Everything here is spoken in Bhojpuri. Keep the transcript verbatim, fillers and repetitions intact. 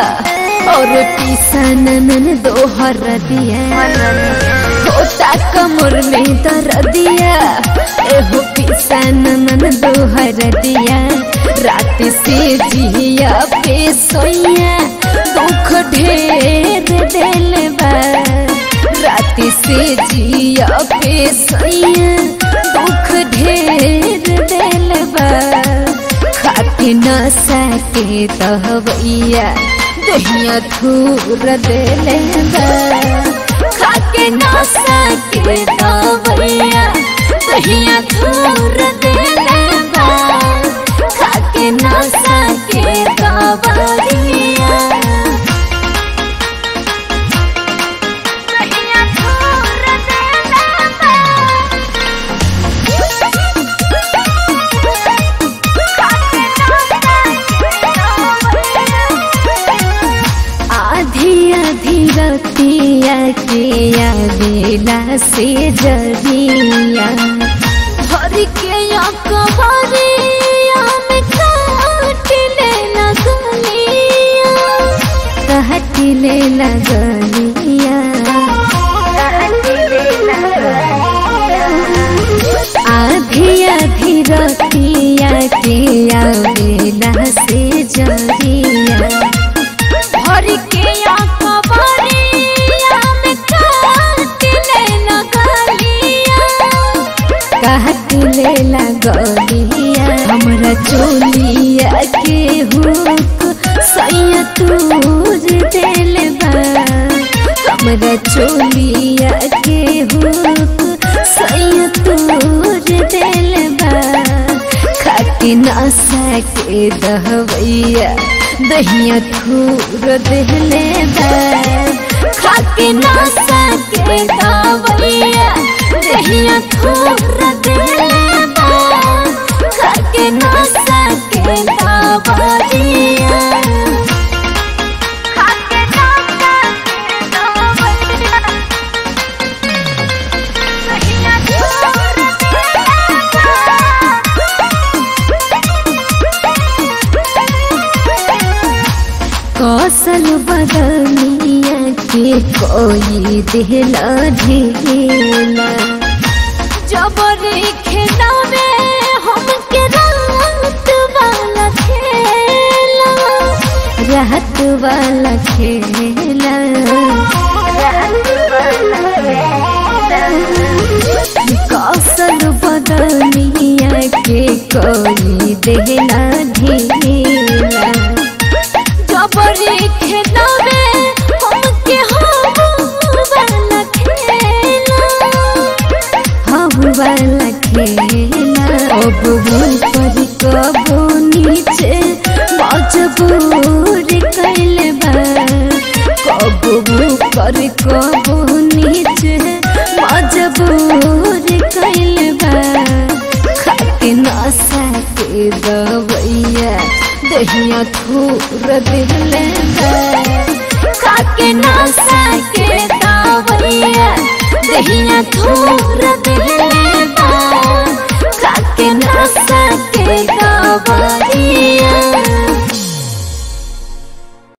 और पिसन नन दोहर दिया होता कमर में दर दिया एहो पिसन नन दोहर दिया रात से जिया पे सोया दुख ढेर दिल बा रात से जिया पे सोया दुख ढेर दिल बा खाके न सके दहवैया दहिया थूर दिल बा खाके न सके दहवैया दहिया थूर दिल बा खाके न सके दहवैया रतिया के यादेला से जरिया भर के कबरिया में काट ले लगलिया काट ले लगलिया आधी आधी रतिया के यादेला से जरिया भर के काटले लगलिया हमरा चोलिया के हुक सैया तूर दिल बा हमरा चोलिया के हुक सैया तूर दिल बा खाके न सके दहवैया दहिया थूर दिल बा खाके न सके दहवैया दहिया थूर दिल बा खाके न सके दहवैया खाके न सके दहवैया दहिया थूर कौशल बदनिया के कोई दिला ढेला जबरी खेला में हमके रात वाला खेला रात वाला खेला कौशल बदनिया के कोई दिला ढेला जबरी खेला में हमके वाला खेला वाला खेला अब ऊपर कबो नीचे मजबूर कैल बा कबो ऊपर कबो नीचे मजबूर कैल बा खाके न सके दवैया दहिया थूर दिल बा खाके न सके दवैया दहिया थूर दिल बा खाके न सके दवैया।